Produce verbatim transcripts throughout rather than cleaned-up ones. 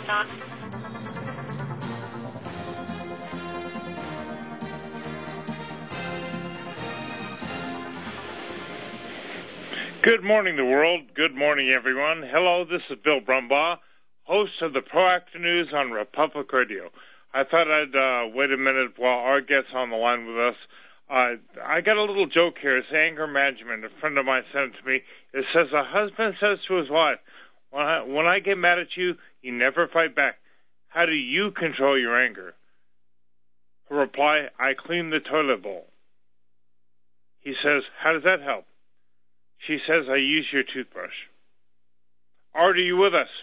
on. Good morning, the world. Good morning, everyone. Hello, this is Bill Brumbaugh, host of the Proactive News on Republic Radio. I thought I'd uh, wait a minute while Art gets on the line with us. Uh, I got a little joke here. It's anger management. A friend of mine sent it to me. It says, a husband says to his wife, when I, when I get mad at you, you never fight back. How do you control your anger? Her reply, I clean the toilet bowl. He says, how does that help? She says, I use your toothbrush. Art, are you with us?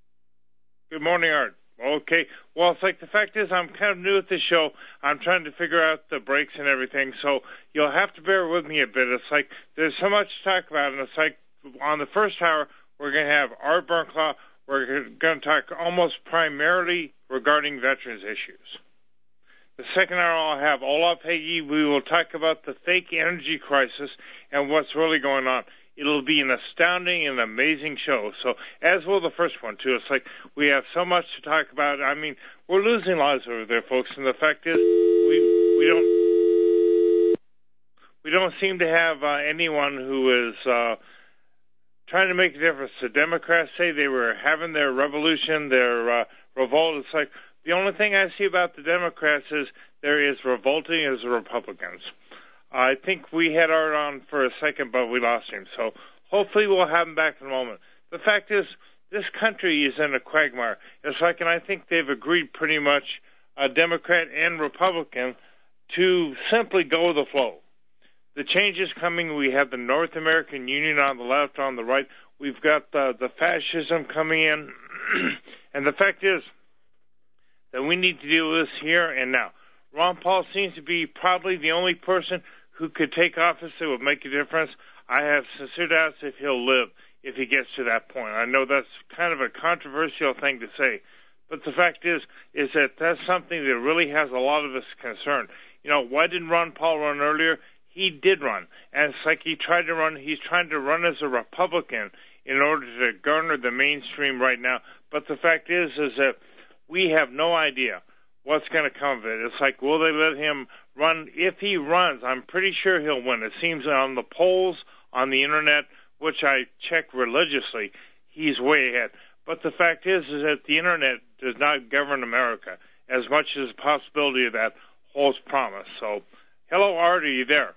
Good morning, Art. Okay. Well, it's like the fact is I'm kind of new at this show. I'm trying to figure out the breaks and everything, so you'll have to bear with me a bit. It's like there's so much to talk about, and it's like on the first hour, we're going to have Art Bernclaw. We're going to talk almost primarily regarding veterans issues. The second hour, I'll have Olaf Heggie. We will talk about the fake energy crisis and what's really going on. It'll be an astounding and amazing show. So, as will the first one, too. It's like we have so much to talk about. I mean, we're losing lives over there, folks, and the fact is we we don't we don't seem to have uh, anyone who is uh, trying to make a difference. The Democrats say they were having their revolution, their uh, revolt. It's like the only thing I see about the Democrats is they're as revolting as the Republicans. I think we had Art on for a second, but we lost him. So hopefully we'll have him back in a moment. The fact is, this country is in a quagmire. It's like, and I think they've agreed pretty much, uh, Democrat and Republican, to simply go with the flow. The change is coming. We have the North American Union on the left, on the right. We've got the, the fascism coming in. And the fact is that we need to deal with this here and now. Ron Paul seems to be probably the only person who could take office that would make a difference. I have sincere doubts if he'll live, if he gets to that point. I know that's kind of a controversial thing to say, but the fact is, is that that's something that really has a lot of us concerned. You know, why didn't Ron Paul run earlier? He did run, and it's like he tried to run, he's trying to run as a Republican in order to garner the mainstream right now. But the fact is, is that we have no idea what's going to come of it. It's like, will they let him run? If he runs, I'm pretty sure he'll win. It seems on the polls, on the internet, which I check religiously, he's way ahead. But the fact is, is that the internet does not govern America as much as the possibility of that holds promise. So, hello, Art, are you there?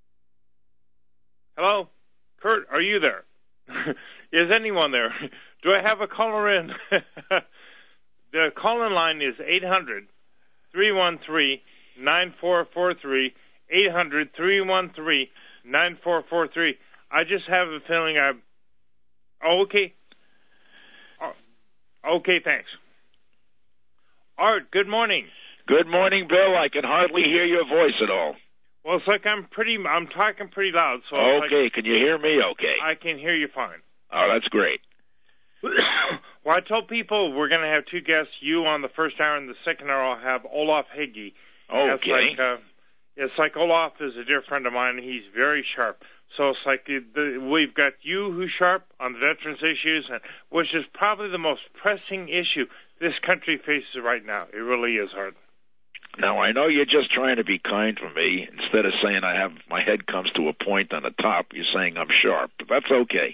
Hello? Kurt, are you there? Is anyone there? Do I have a caller in? The call-in line is eight hundred, three one three, nine four four three, eight hundred, three one three, nine four four three. I just have a feeling I'm... Oh, okay. Oh, okay, thanks. Art, good morning. Good morning, Bill. I can hardly hear your voice at all. Well, it's like I'm pretty... I'm talking pretty loud, so... Okay, like, can you hear me okay? I can hear you fine. Oh, that's great. Well, I told people we're going to have two guests, you on the first hour, and the second hour I'll have Olaf Heggie. Okay. It's like, uh, it's like Olaf is a dear friend of mine, and he's very sharp. So it's like the, the, we've got you who's sharp on the veterans issues, and, which is probably the most pressing issue this country faces right now. It really is hard. Now, I know you're just trying to be kind to me. Instead of saying I have my head comes to a point on the top, you're saying I'm sharp. But that's okay.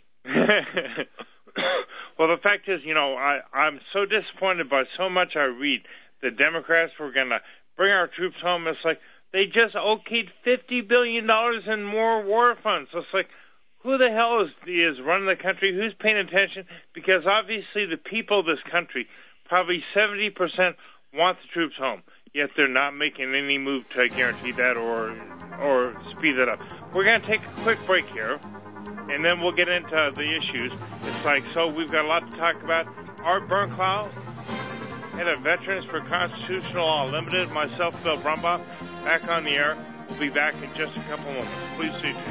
Well, the fact is, you know, I, I'm so disappointed by so much I read. The Democrats were going to bring our troops home. It's like they just okayed fifty billion dollars in more war funds. So it's like, who the hell is, is running the country? Who's paying attention? Because obviously the people of this country, probably seventy percent want the troops home, yet they're not making any move to guarantee that or, or speed it up. We're going to take a quick break here, and then we'll get into the issues. It's like, so we've got a lot to talk about. Art Bernclaw, head of Veterans for Constitutional Law Limited, myself, Bill Brumbaugh, back on the air. We'll be back in just a couple moments. Please stay tuned.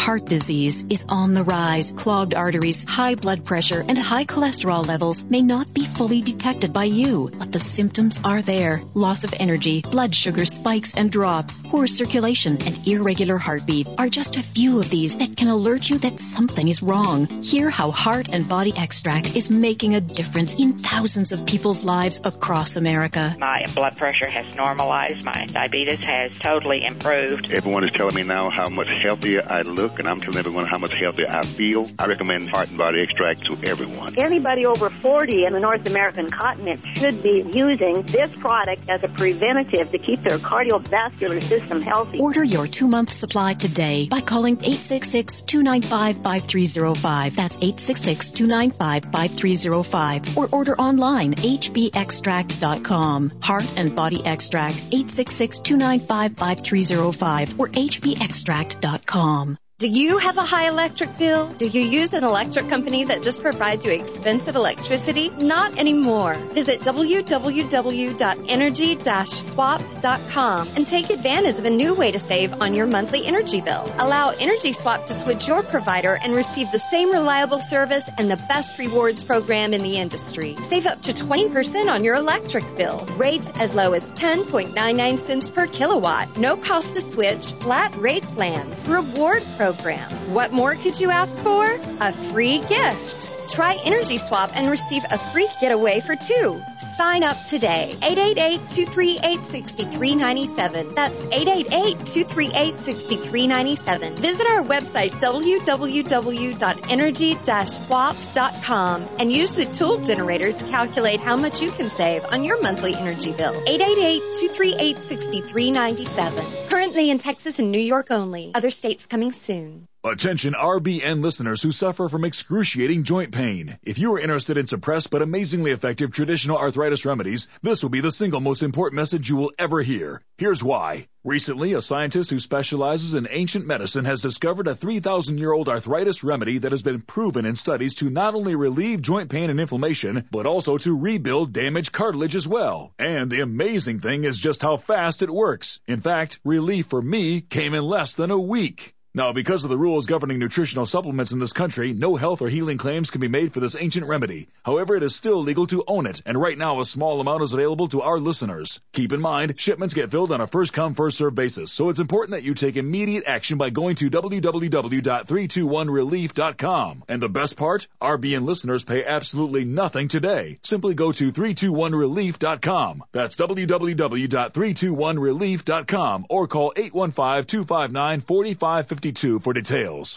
heart disease is on the rise. Clogged arteries, high blood pressure, and high cholesterol levels may not be fully detected by you, but the symptoms are there. Loss of energy, blood sugar spikes and drops, poor circulation, and irregular heartbeat are just a few of these that can alert you that something is wrong. Hear how Heart and Body Extract is making a difference in thousands of people's lives across America. My blood pressure has normalized. My diabetes has totally improved. Everyone is telling me now how much healthier I look, and I'm telling everyone how much healthier I feel. I recommend Heart and Body Extract to everyone. Anybody over forty in the North American continent should be using this product as a preventative to keep their cardiovascular system healthy. Order your two-month supply today by calling eight six six, two nine five, five three zero five. That's eight six six, two nine five, five three zero five. Or order online, h b extract dot com. Heart and Body Extract, eight six six, two nine five, five three zero five or h b extract dot com. Do you have a high electric bill? Do you use an electric company that just provides you expensive electricity? Not anymore. Visit w w w dot energy dash swap dot com and take advantage of a new way to save on your monthly energy bill. Allow Energy Swap to switch your provider and receive the same reliable service and the best rewards program in the industry. Save up to twenty percent on your electric bill. Rates as low as ten point nine nine cents per kilowatt. No cost to switch. Flat rate plans. Reward program. What more could you ask for? A free gift. Try Energy Swap and receive a free getaway for two. Sign up today. eight eight eight, two three eight, six three nine seven. That's eight eight eight, two three eight, six three nine seven. Visit our website, w w w dot energy dash swap dot com, and use the tool generator to calculate how much you can save on your monthly energy bill. eight eight eight, two three eight, six three nine seven. Currently in Texas and New York only. Other states coming soon. Attention R B N listeners who suffer from excruciating joint pain. If you are interested in suppressed but amazingly effective traditional arthritis remedies, this will be the single most important message you will ever hear. Here's why. Recently, a scientist who specializes in ancient medicine has discovered a three thousand year old arthritis remedy that has been proven in studies to not only relieve joint pain and inflammation, but also to rebuild damaged cartilage as well. And the amazing thing is just how fast it works. In fact, relief for me came in less than a week. Now, because of the rules governing nutritional supplements in this country, no health or healing claims can be made for this ancient remedy. However, it is still legal to own it, and right now a small amount is available to our listeners. Keep in mind, shipments get filled on a first-come, first-served basis, so it's important that you take immediate action by going to w w w dot three two one relief dot com. And the best part? R B N listeners pay absolutely nothing today. Simply go to three two one relief dot com. That's w w w dot three two one relief dot com or call eight one five, two five nine, four five five two for details.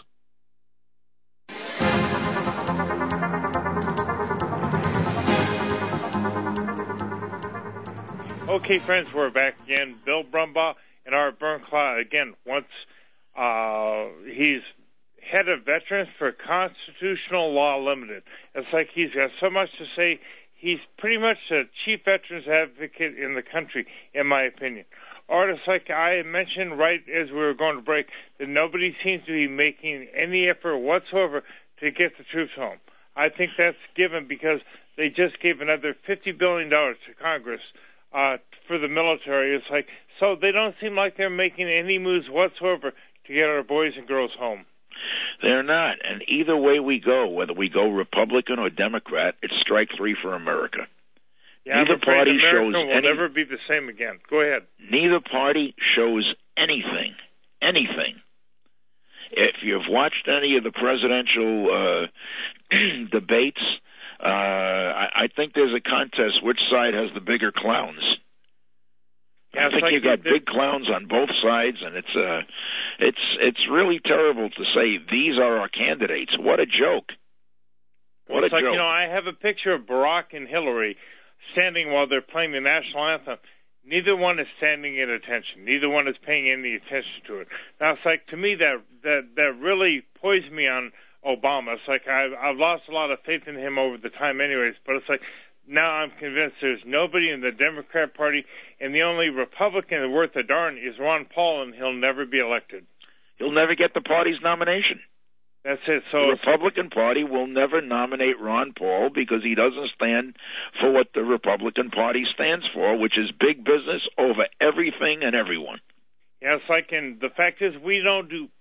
Okay, friends, we're back again. Bill Brumbaugh and Art Bernklau again. Once uh, he's head of Veterans for Constitutional Law Limited. It's like he's got so much to say. He's pretty much the chief veterans advocate in the country, in my opinion. Artists, like I mentioned right as we were going to break, that nobody seems to be making any effort whatsoever to get the troops home. I think that's given because they just gave another fifty billion dollars to Congress uh, for the military. It's like, so they don't seem like they're making any moves whatsoever to get our boys and girls home. They're not. And either way we go, whether we go Republican or Democrat, it's strike three for America. Yeah, neither party shows will any, never be the same again. Go ahead. Neither party shows anything, anything. If you've watched any of the presidential uh, debates, uh, I, I think there's a contest which side has the bigger clowns. Yeah, I think like you got big clowns on both sides, and it's uh, it's it's really terrible to say these are our candidates. What a joke! What well, it's a like joke! You know, I have a picture of Barack and Hillary standing while they're playing the national anthem. Neither one is standing at attention. Neither one is paying any attention to it. Now, it's like, to me, that that that really poised me on Obama. It's like I've, I've lost a lot of faith in him over the time anyways, but it's like now I'm convinced there's nobody in the Democrat Party, and the only Republican worth a darn is Ron Paul, and he'll never be elected. He'll never get the party's nomination. That's it. So the Republican Party will never nominate Ron Paul because he doesn't stand for what the Republican Party stands for, which is big business over everything and everyone. Yeah, it's like, and the fact is we don't do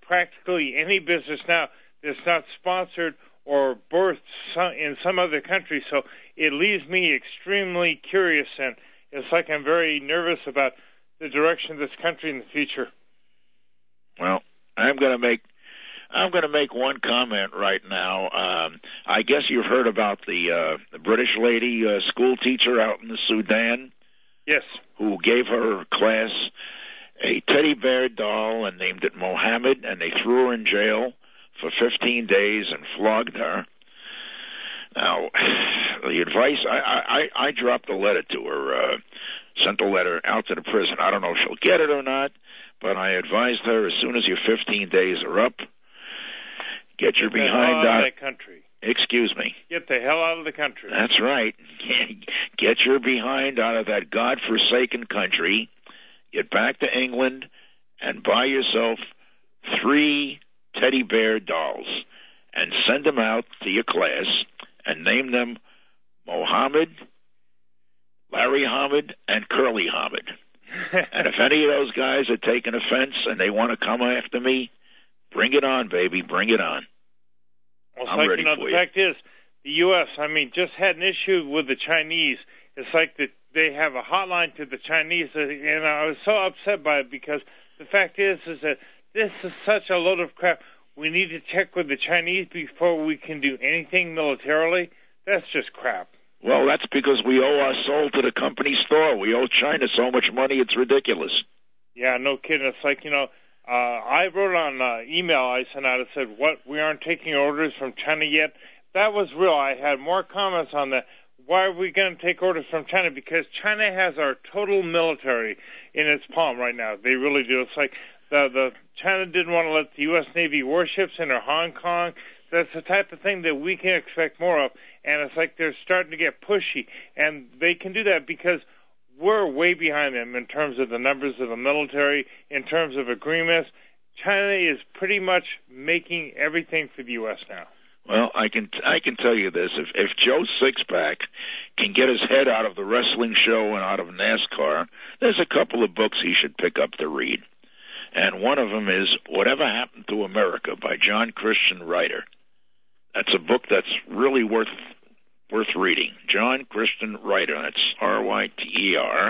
practically any business now that's not sponsored or birthed some, in some other country. So it leaves me extremely curious, and it's like I'm very nervous about the direction of this country in the future. Well, I'm going to make I'm going to make one comment right now. Um, I guess you've heard about the, uh, the British lady uh, school teacher out in the Sudan. Yes. Who gave her class a teddy bear doll and named it Mohammed, and they threw her in jail for fifteen days and flogged her. Now, the advice, I, I, I dropped a letter to her, uh, sent a letter out to the prison. I don't know if she'll get it or not, but I advised her as soon as your fifteen days are up, get your Get behind out out of the country. Excuse me. Get the hell out of the country. That's right. Get your behind out of that godforsaken country. Get back to England and buy yourself three teddy bear dolls and send them out to your class and name them Mohammed, Larry Hamid, and Curly Hamid. And if any of those guys are taking offense and they want to come after me, bring it on, baby. Bring it on. Well, I'm like, ready you know, for the you. fact is, the U S, I mean, just had an issue with the Chinese. It's like that they have a hotline to the Chinese, and I was so upset by it because the fact is, is that this is such a load of crap. We need to check with the Chinese before we can do anything militarily. That's just crap. Well, that's because we owe our soul to the company store. We owe China so much money, it's ridiculous. Yeah, no kidding. It's like, you know, uh, I wrote on uh, email I sent out, it said, what, we aren't taking orders from China yet? That was real. I had more comments on that. Why are we going to take orders from China? Because China has our total military in its palm right now. They really do. It's like the, the China didn't want to let the U S. Navy warships enter Hong Kong. That's the type of thing that we can expect more of. And it's like they're starting to get pushy. And they can do that because we're way behind them in terms of the numbers of the military, in terms of agreements. China is pretty much making everything for the U S now. Well, I can I can tell you this: if if Joe Sixpack can get his head out of the wrestling show and out of NASCAR, there's a couple of books he should pick up to read, and one of them is "Whatever Happened to America" by John Christian Reiter. That's a book that's really worth worth reading. John Christian Reiter. That's R Y T E R.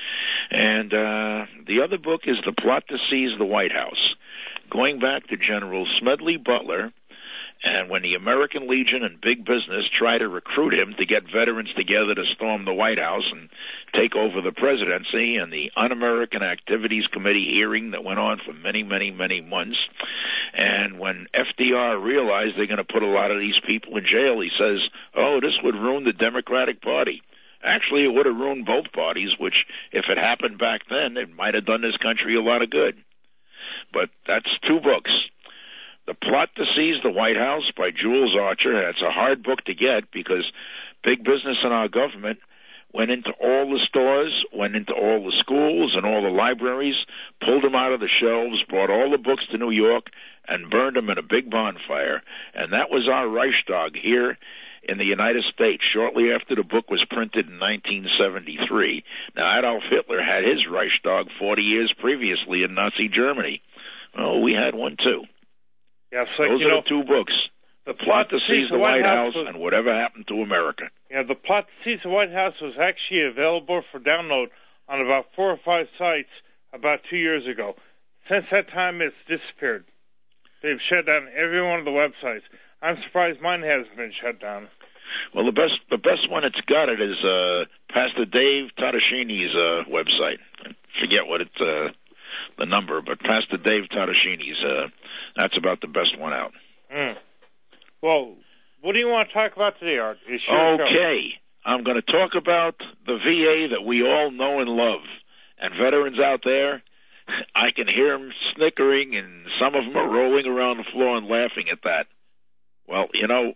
And uh, the other book is "The Plot to Seize the White House," going back to General Smedley Butler. And when the American Legion and big business try to recruit him to get veterans together to storm the White House and take over the presidency, and the Un-American Activities Committee hearing that went on for many, many, many months, and when F D R realized they're going to put a lot of these people in jail, he says, oh, this would ruin the Democratic Party. Actually, it would have ruined both parties, which, if it happened back then, it might have done this country a lot of good. But that's two books. The Plot to Seize the White House by Jules Archer. It's a hard book to get because big business in our government went into all the stores, went into all the schools and all the libraries, pulled them out of the shelves, brought all the books to New York, and burned them in a big bonfire. And that was our Reichstag here in the United States shortly after the book was printed in nineteen seventy-three. Now, Adolf Hitler had his Reichstag forty years previously in Nazi Germany. Oh, we had one too. Yeah, so, Those you are know, the two books. The Plot to Seize the White House was, and Whatever Happened to America. Yeah, The Plot to Seize the White House was actually available for download on about four or five sites about two years ago. Since that time, it's disappeared. They've shut down every one of the websites. I'm surprised mine hasn't been shut down. Well, the best the best one it's got it is uh, Pastor Dave Tadashini's uh, website. I forget what it's uh, the number, but Pastor Dave Tadashini's. Uh, that's about the best one out. Mm. Well, what do you want to talk about today, Art? Okay, show. I'm going to talk about the V A that we all know and love. And veterans out there, I can hear them snickering, and some of them are rolling around the floor and laughing at that. Well, you know,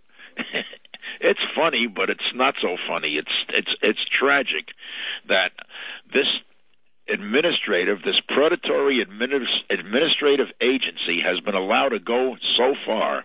it's funny, but it's not so funny. It's it's it's tragic that this administrative, this predatory administ- administrative agency has been allowed to go so far.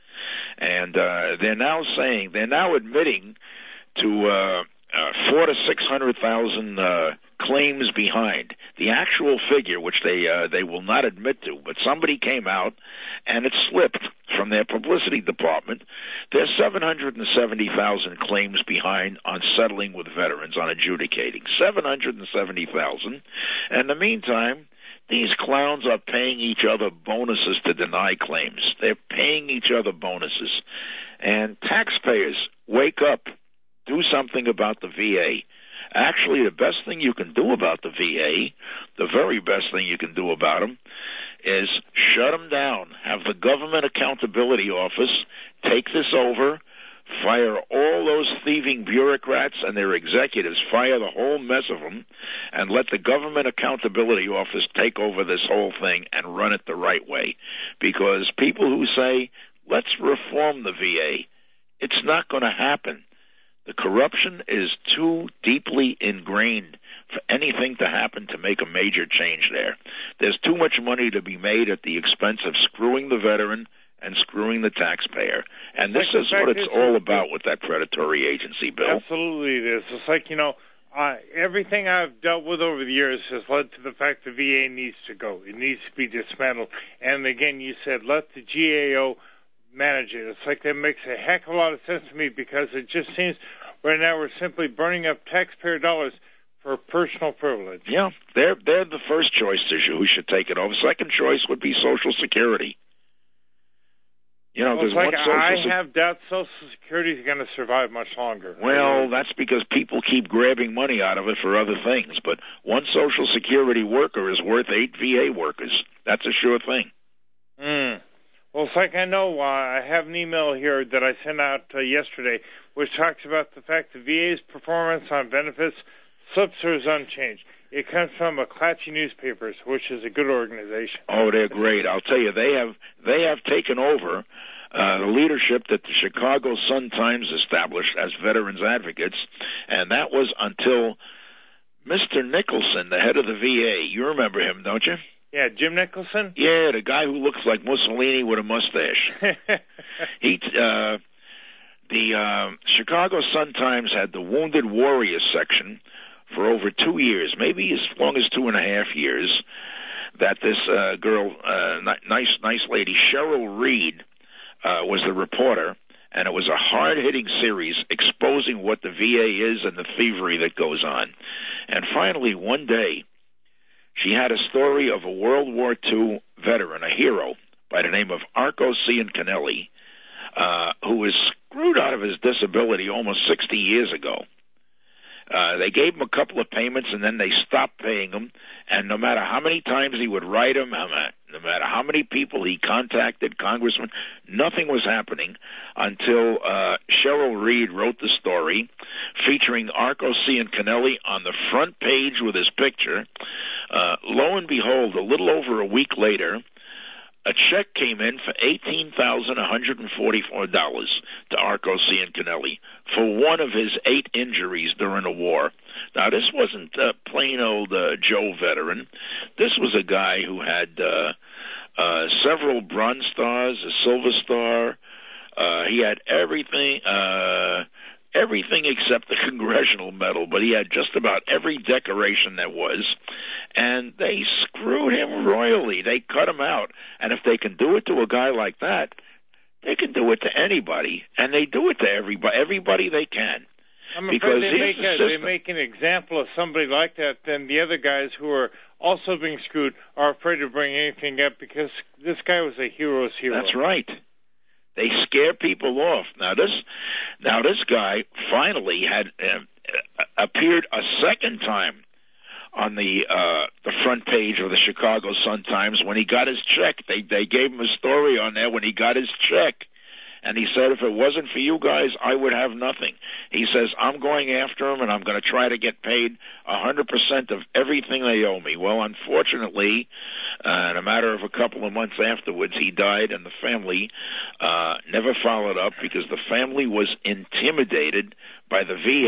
And uh, they're now saying, they're now admitting to uh, uh, four to six hundred thousand uh, claims behind. the actual figure, which they uh, they will not admit to, but somebody came out and it slipped from their publicity department. There's seven hundred seventy thousand claims behind on settling with veterans, on adjudicating. seven hundred seventy thousand. And in the meantime, these clowns are paying each other bonuses to deny claims. They're paying each other bonuses. And taxpayers, wake up. Do something about the V A. Actually, the best thing you can do about the V A, the very best thing you can do about them, is shut them down. Have the Government Accountability Office take this over, fire all those thieving bureaucrats and their executives, fire the whole mess of them, and let the Government Accountability Office take over this whole thing and run it the right way. Because people who say, let's reform the V A, it's not going to happen. The corruption is too deeply ingrained for anything to happen to make a major change there. There's too much money to be made at the expense of screwing the veteran and screwing the taxpayer. And this is what it's all about with that predatory agency, Bill. Absolutely it is. It's like, you know, uh, everything I've dealt with over the years has led to the fact the V A needs to go. It needs to be dismantled. And again, you said let the G A O manage it. It's like that makes a heck of a lot of sense to me, because it just seems right now we're simply burning up taxpayer dollars for personal privilege. Yeah, they're they're the first choice issue who should take it over. Second choice would be Social Security. You know, well, there's like one Social I Se- have doubts Social Security is going to survive much longer. Well, that's because people keep grabbing money out of it for other things. But one Social Security worker is worth eight V A workers. That's a sure thing. Hmm. Well, it's like I know, uh, I have an email here that I sent out uh, yesterday, which talks about the fact the V A's performance on benefits slips or is unchanged. It comes from McClatchy Newspapers, which is a good organization. Oh, they're great. I'll tell you, they have they have taken over uh, the leadership that the Chicago Sun-Times established as veterans advocates, and that was until Mister Nicholson, the head of the V A. You remember him, don't you? Yeah, Jim Nicholson? Yeah, the guy who looks like Mussolini with a mustache. he, uh, the uh, Chicago Sun-Times had the Wounded Warriors section for over two years, maybe as long as two and a half years, that this uh, girl, uh, nice, nice lady, Cheryl Reed, uh, was the reporter, and it was a hard-hitting series exposing what the V A is and the thievery that goes on. And finally, one day, she had a story of a World War Two veteran, a hero, by the name of Arco Ciancanelli, uh, who was screwed out of his disability almost sixty years ago. Uh, they gave him a couple of payments, and then they stopped paying him. And no matter how many times he would write him, no matter how many people he contacted, congressmen, nothing was happening until uh, Cheryl Reed wrote the story featuring Arco Ciancanelli on the front page with his picture. Uh, lo and behold, a little over a week later, a check came in for eighteen thousand one hundred forty-four dollars to Arco Ciancanelli for one of his eight injuries during the war. Now, this wasn't a plain old uh, Joe veteran. This was a guy who had uh, uh, several Bronze Stars, a Silver Star. Uh, he had everything, uh, everything except the Congressional Medal, but he had just about every decoration that was. And they screwed him royally. They cut him out. And if they can do it to a guy like that, they can do it to anybody. And they do it to everybody, everybody they can. I'm because afraid they make, the a, they make an example of somebody like that, then the other guys who are also being screwed are afraid to bring anything up because this guy was a hero's hero. That's right. They scare people off. Now this, now this guy finally had uh, appeared a second time on the uh, the front page of the Chicago Sun-Times when he got his check. They they gave him a story on there when he got his check. And he said, if it wasn't for you guys, I would have nothing. He says, I'm going after him, and I'm going to try to get paid one hundred percent of everything they owe me. Well, unfortunately, uh, in a matter of a couple of months afterwards, he died, and the family uh, never followed up because the family was intimidated by the V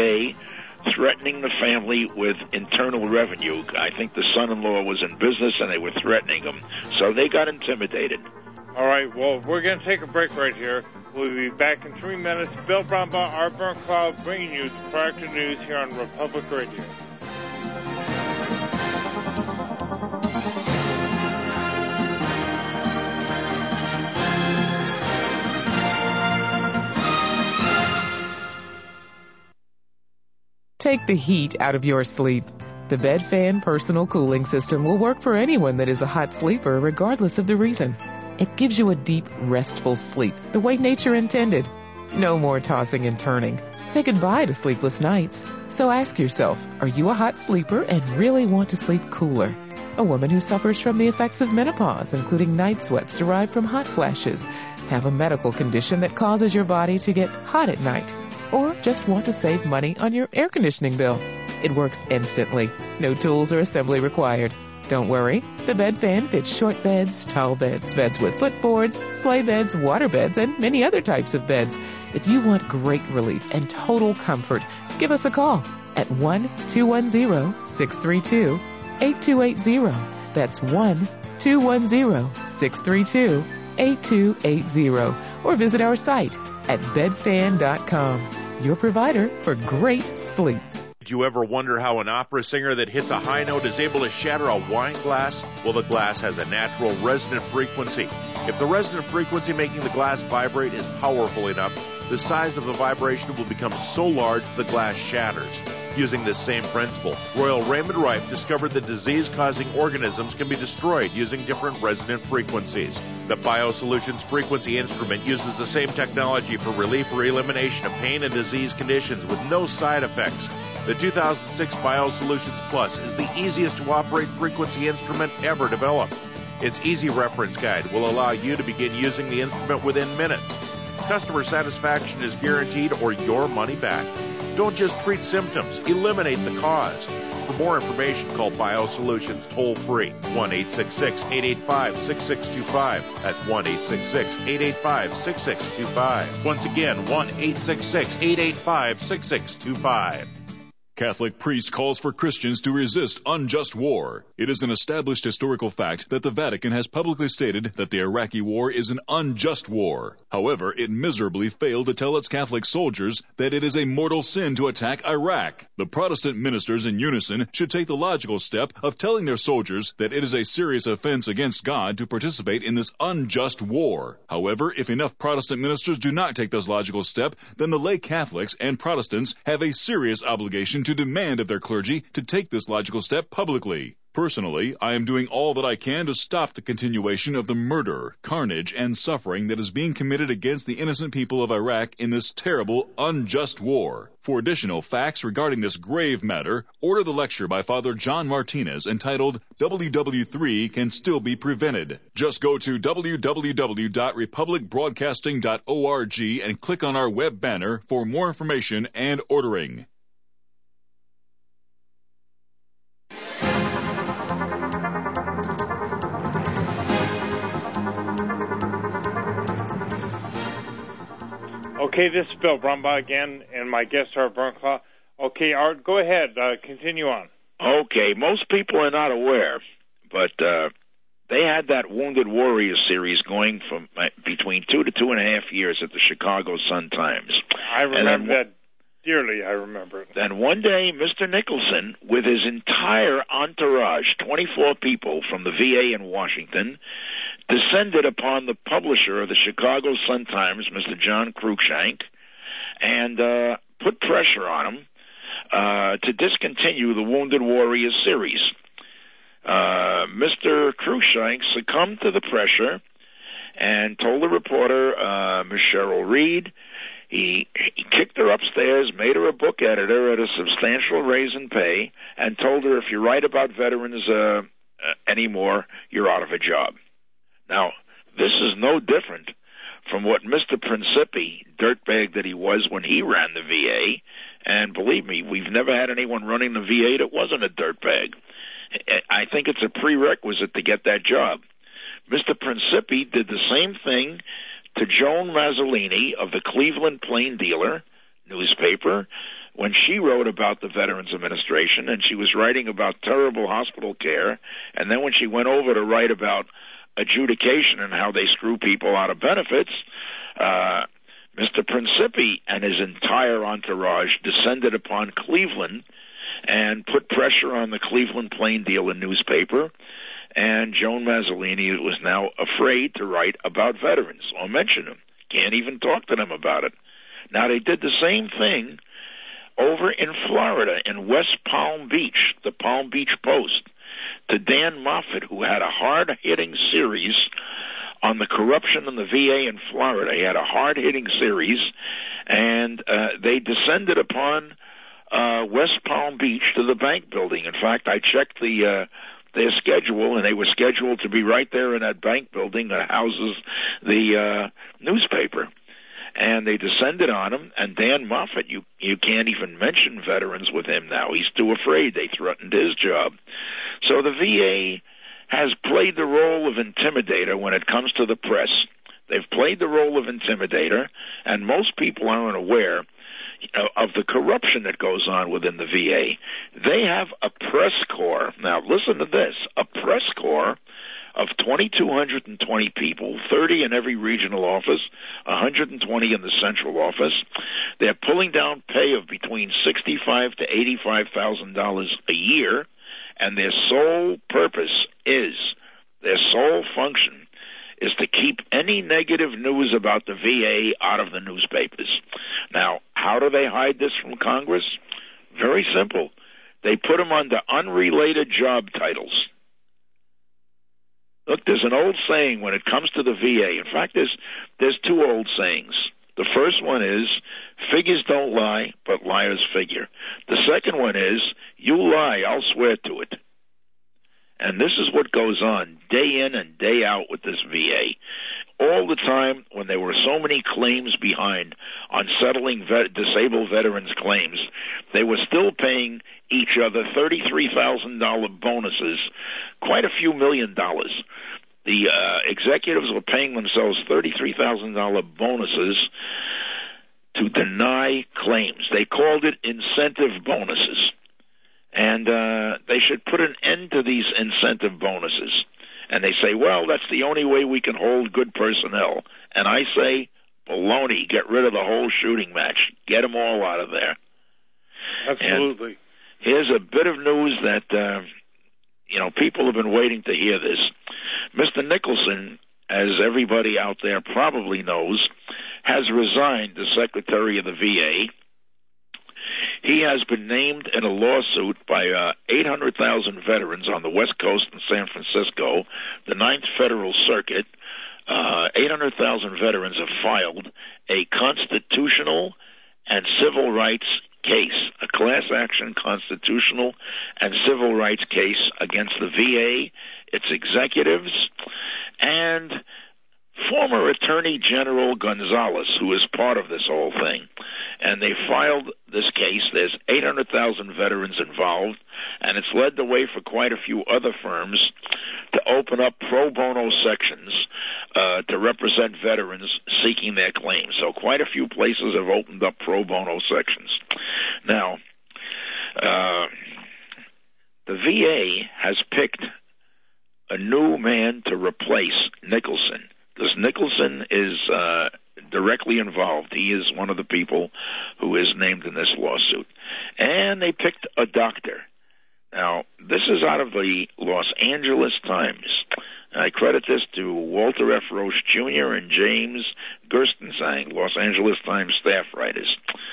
A threatening the family with internal revenue. I think the son-in-law was in business, and they were threatening him. So they got intimidated. All right, well, we're going to take a break right here. We'll be back in three minutes. Bill Brombaugh, Art Burncloud, bringing you the Proactive News here on Republic Radio. take the heat out of your sleep. The Bed Fan Personal Cooling System will work for anyone that is a hot sleeper, regardless of the reason. It gives you a deep, restful sleep, the way nature intended. No more tossing and turning. Say goodbye to sleepless nights. So ask yourself, are you a hot sleeper and really want to sleep cooler? A woman who suffers from the effects of menopause, including night sweats derived from hot flashes, have a medical condition that causes your body to get hot at night, or just want to save money on your air conditioning bill. It works instantly. No tools or assembly required. Don't worry, the Bed Fan fits short beds, tall beds, beds with footboards, sleigh beds, water beds, and many other types of beds. If you want great relief and total comfort, give us a call at one two one zero, six three two, eight two eight zero. That's one two one zero, six three two, eight two eight zero. Or visit our site at bed fan dot com, your provider for great sleep. Did you ever wonder how an opera singer that hits a high note is able to shatter a wine glass? Well, the glass has a natural resonant frequency. If the resonant frequency making the glass vibrate is powerful enough, the size of the vibration will become so large the glass shatters. Using this same principle, Royal Raymond Rife discovered that disease-causing organisms can be destroyed using different resonant frequencies. The BioSolutions Frequency Instrument uses the same technology for relief or elimination of pain and disease conditions with no side effects. The two thousand six BioSolutions Plus is the easiest to operate frequency instrument ever developed. Its easy reference guide will allow you to begin using the instrument within minutes. Customer satisfaction is guaranteed or your money back. Don't just treat symptoms, eliminate the cause. For more information, call BioSolutions toll-free, one eight six six, eight eight five, six six two five. That's one eight six six, eight eight five, six six two five. Once again, one eight six six, eight eight five, six six two five. Catholic priest calls for Christians to resist unjust war. It is an established historical fact that the Vatican has publicly stated that the Iraqi war is an unjust war. However, it miserably failed to tell its Catholic soldiers that it is a mortal sin to attack Iraq. The Protestant ministers in unison should take the logical step of telling their soldiers that it is a serious offense against God to participate in this unjust war. However, if enough Protestant ministers do not take this logical step, then the lay Catholics and Protestants have a serious obligation to demand of their clergy to take this logical step publicly. Personally, I am doing all that I can to stop the continuation of the murder, carnage, and suffering that is being committed against the innocent people of Iraq in this terrible, unjust war. For additional facts regarding this grave matter, order the lecture by Father John Martinez entitled W W three Can Still Be Prevented. Just go to w w w dot republic broadcasting dot org and click on our web banner for more information and ordering. Okay, this is Bill Brumbaugh again, and my guest, Art Bernklaw. Okay, Art, go ahead. Uh, continue on. Okay, most people are not aware, but uh, they had that Wounded Warrior series going from uh, between two to two and a half years at the Chicago Sun-Times. I remember that dearly. I remember it. Then one day, Mister Nicholson, with his entire entourage, twenty-four people from the V A in Washington, descended upon the publisher of the Chicago Sun-Times, Mister John Cruikshank, and uh, put pressure on him uh, to discontinue the Wounded Warrior series. Uh, Mister Cruikshank succumbed to the pressure and told the reporter, uh, Miss Cheryl Reed, he, he kicked her upstairs, made her a book editor at a substantial raise in pay, and told her, if you write about veterans uh, uh, anymore, you're out of a job. Now, this is no different from what Mister Principi, dirtbag that he was when he ran the V A, and believe me, we've never had anyone running the V A that wasn't a dirtbag. I think it's a prerequisite to get that job. Mister Principi did the same thing to Joan Mazzolini of the Cleveland Plain Dealer newspaper when she wrote about the Veterans Administration, and she was writing about terrible hospital care, and then when she went over to write about adjudication and how they screw people out of benefits, uh, Mister Principi and his entire entourage descended upon Cleveland and put pressure on the Cleveland Plain Dealer newspaper, and Joan Mazzolini was now afraid to write about veterans or mention them. Can't even talk to them about it. Now, they did the same thing over in Florida, in West Palm Beach, the Palm Beach Post, to Dan Moffat, who had a hard-hitting series on the corruption in the V A in Florida. He had a hard-hitting series, and uh, they descended upon uh, West Palm Beach to the bank building. In fact, I checked the uh, their schedule, and they were scheduled to be right there in that bank building that houses the uh, newspaper. And they descended on him, and Dan Moffat, you you can't even mention veterans with him now. He's too afraid. They threatened his job. So the V A has played the role of intimidator when it comes to the press. They've played the role of intimidator, and most people aren't aware of the corruption that goes on within the V A. They have a press corps. Now, listen to this. A press corps of two thousand two hundred twenty people, thirty in every regional office, one hundred twenty in the central office. They're pulling down pay of between sixty-five thousand dollars to eighty-five thousand dollars a year, and their sole purpose is, their sole function is to keep any negative news about the V A out of the newspapers. Now, how do they hide this from Congress? Very simple. They put them under unrelated job titles. Look, there's an old saying when it comes to the V A. In fact, there's there's two old sayings. The first one is, figures don't lie, but liars figure. The second one is, you lie, I'll swear to it. And this is what goes on day in and day out with this V A. All the time, when there were so many claims behind on settling vet- disabled veterans' claims, they were still paying each other thirty-three thousand dollars bonuses, quite a few million dollars. The uh, executives were paying themselves thirty-three thousand dollars bonuses to deny claims. They called it incentive bonuses. And uh, they should put an end to these incentive bonuses. And they say, well, that's the only way we can hold good personnel. And I say, baloney, get rid of the whole shooting match. Get them all out of there. Absolutely. And here's a bit of news that, uh, you know, people have been waiting to hear this. Mister Nicholson, as everybody out there probably knows, has resigned as Secretary of the V A. He has been named in a lawsuit by uh, eight hundred thousand veterans on the West Coast in San Francisco, the Ninth Federal Circuit. Uh, eight hundred thousand veterans have filed a constitutional and civil rights case, a class action constitutional and civil rights case against the V A, its executives, and former Attorney General Gonzalez, who is part of this whole thing. And they filed this case. There's eight hundred thousand veterans involved, and it's led the way for quite a few other firms to open up pro bono sections uh, to represent veterans seeking their claims. So quite a few places have opened up pro bono sections. Now, uh, the V A has picked a new man to replace Nicholson. Because Nicholson is uh, directly involved. He is one of the people who is named in this lawsuit. And they picked a doctor. Now, this is out of the Los Angeles Times. I credit this to Walter F. Roche Junior and James Gerstenzang, Los Angeles Times staff writers.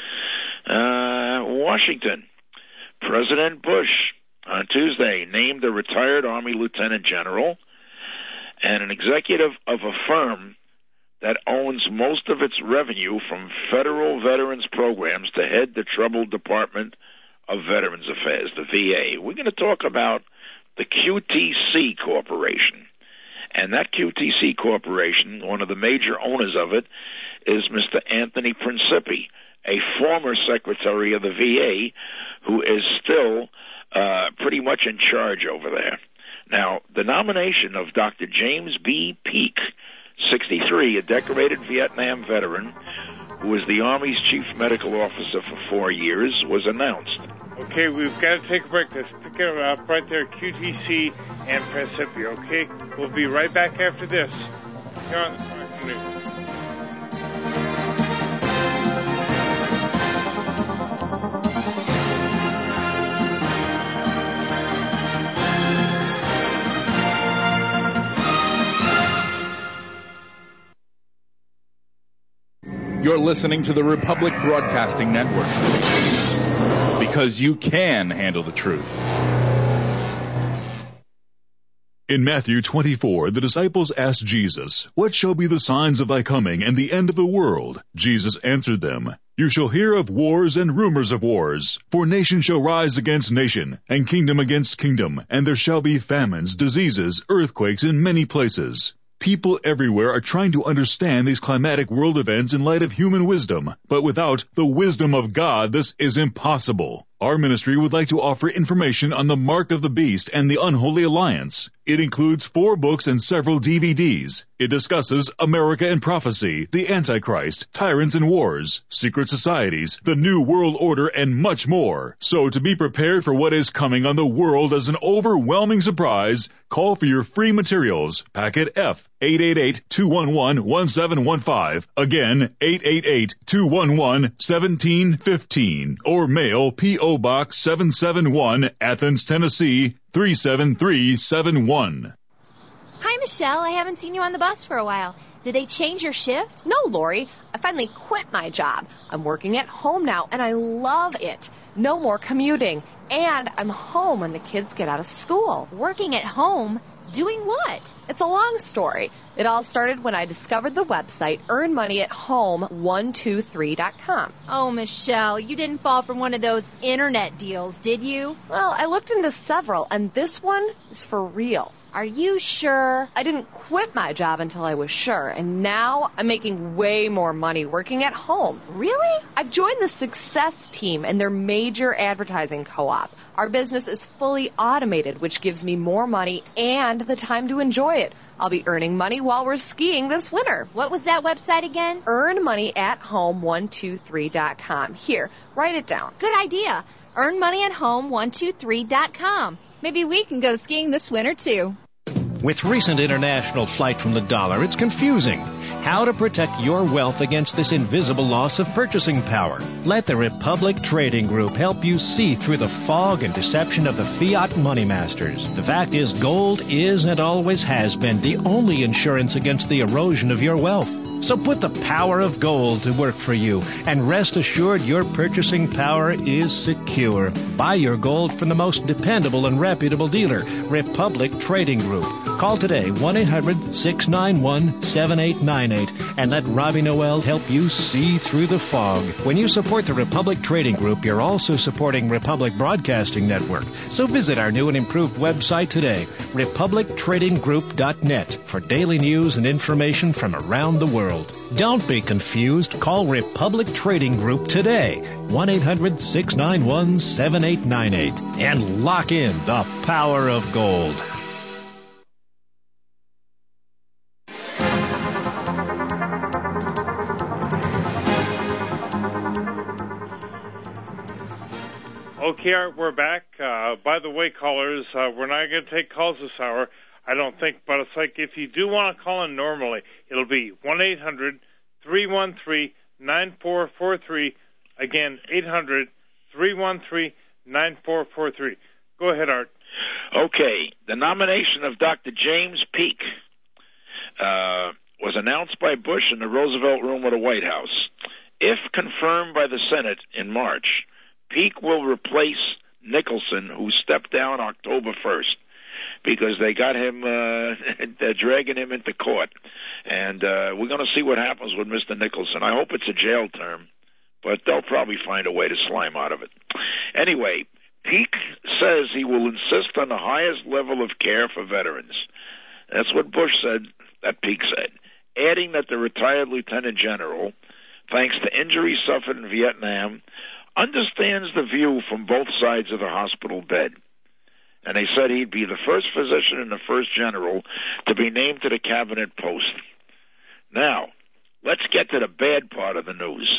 Uh, Washington, President Bush on Tuesday named a retired Army Lieutenant General and an executive of a firm that owns most of its revenue from federal veterans programs to head the troubled Department of Veterans Affairs, the V A. We're going to talk about the Q T C Corporation. And that Q T C Corporation, one of the major owners of it, is Mister Anthony Principi, a former Secretary of the V A who is still uh, pretty much in charge over there. Now, the nomination of Doctor James B. Peake, sixty-three, a decorated Vietnam veteran who was the Army's chief medical officer for four years, was announced. Okay, we've got to take a break. Let's pick it up right there, Q T C and Principi, okay? We'll be right back after this here on the Fox News. You're listening to the Republic Broadcasting Network. because you can handle the truth. In Matthew twenty-four, the disciples asked Jesus, "What shall be the signs of thy coming and the end of the world?" Jesus answered them, "You shall hear of wars and rumors of wars. For nation shall rise against nation, and kingdom against kingdom, and there shall be famines, diseases, earthquakes in many places." People everywhere are trying to understand these climatic world events in light of human wisdom, but without the wisdom of God, this is impossible. Our ministry would like to offer information on the Mark of the Beast and the Unholy Alliance. It includes four books and several D V Ds. It discusses America and Prophecy, the Antichrist, Tyrants and Wars, Secret Societies, the New World Order, and much more. So to be prepared for what is coming on the world as an overwhelming surprise, call for your free materials. Packet F, eight eight eight, two one one, one seven one five. Again, eight eight eight, two one one, one seven one five. Or mail P O Box seven seven one, Athens, Tennessee, three seven three seven one. Hi, Michelle. I haven't seen you on the bus for a while. Did they change your shift? No, Lori. I finally quit my job. I'm working at home now, and I love it. No more commuting. And I'm home when the kids get out of school. Working at home? Doing what? It's a long story. It all started when I discovered the website earn money at home one two three dot com. Oh, Michelle, you didn't fall for one of those internet deals, did you? Well, I looked into several, and this one is for real. Are you sure? I didn't quit my job until I was sure, and now I'm making way more money working at home. Really? I've joined the Success Team and their major advertising co-op. Our business is fully automated, which gives me more money and the time to enjoy it. I'll be earning money while we're skiing this winter. What was that website again? earn money at home one two three dot com. Here, write it down. Good idea. earn money at home one two three dot com. Maybe we can go skiing this winter, too. With recent international flight from the dollar, it's confusing. How to protect your wealth against this invisible loss of purchasing power. Let the Republic Trading Group help you see through the fog and deception of the fiat money masters. The fact is, gold is and always has been the only insurance against the erosion of your wealth. So put the power of gold to work for you, and rest assured your purchasing power is secure. Buy your gold from the most dependable and reputable dealer, Republic Trading Group. Call today, one eight hundred, six nine one, seven eight nine eight, and let Robbie Noel help you see through the fog. When you support the Republic Trading Group, you're also supporting Republic Broadcasting Network. So visit our new and improved website today, republic trading group dot net, for daily news and information from around the world. Don't be confused. Call Republic Trading Group today, one eight hundred, six nine one, seven eight nine eight, and lock in the power of gold. Okay, Art, we're back. Uh, by the way, callers, uh, we're not going to take calls this hour, I don't think, but it's like if you do want to call in normally, it'll be one eight hundred, three one three, nine four four three. Again, eight hundred, three one three, nine four four three. Go ahead, Art. Okay, the nomination of Doctor James Peake uh, was announced by Bush in the Roosevelt Room of the White House. If confirmed by the Senate in March, Peake will replace Nicholson, who stepped down October first, because they got him, uh, they're dragging him into court. And uh, we're going to see what happens with Mister Nicholson. I hope it's a jail term, but they'll probably find a way to slime out of it. Anyway, Peake says he will insist on the highest level of care for veterans. That's what Bush said, that Peake said, adding that the retired lieutenant general, thanks to injuries suffered in Vietnam, understands the view from both sides of the hospital bed. And they said he'd be the first physician and the first general to be named to the cabinet post. Now, let's get to the bad part of the news.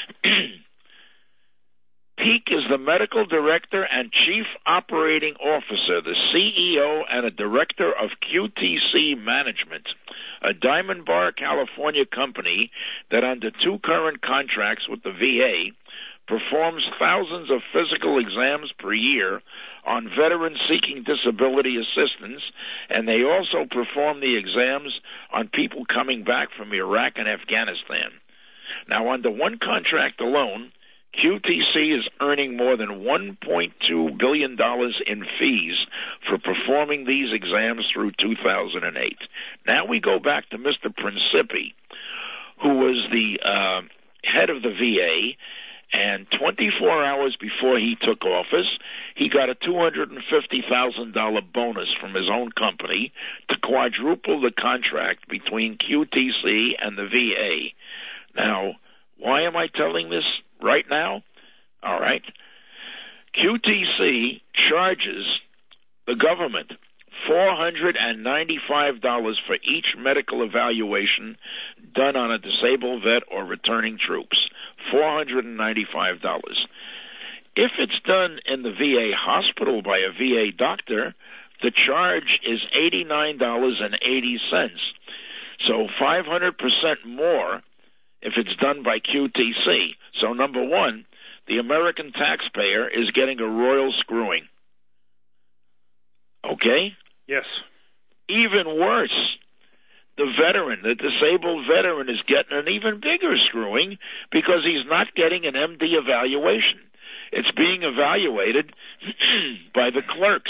Peake is the medical director and chief operating officer, the C E O and a director of Q T C Management, a Diamond Bar, California company that under two current contracts with the V A performs thousands of physical exams per year on veterans seeking disability assistance, and they also perform the exams on people coming back from Iraq and Afghanistan. Now, under one contract alone, Q T C is earning more than one point two billion dollars in fees for performing these exams through two thousand eight. Now we go back to Mister Principi, who was the uh, head of the V A, and twenty-four hours before he took office, he got a two hundred fifty thousand dollars bonus from his own company to quadruple the contract between Q T C and the V A. Now, why am I telling this right now? All right. Q T C charges the government four hundred ninety-five dollars for each medical evaluation done on a disabled vet or returning troops. four hundred ninety-five dollars. If it's done in the V A hospital by a V A doctor, the charge is eighty-nine dollars and eighty cents. So five hundred percent more if it's done by Q T C. So number one, the American taxpayer is getting a royal screwing. Okay? Yes. Even worse, the veteran, the disabled veteran, is getting an even bigger screwing because he's not getting an M D evaluation. It's being evaluated by the clerks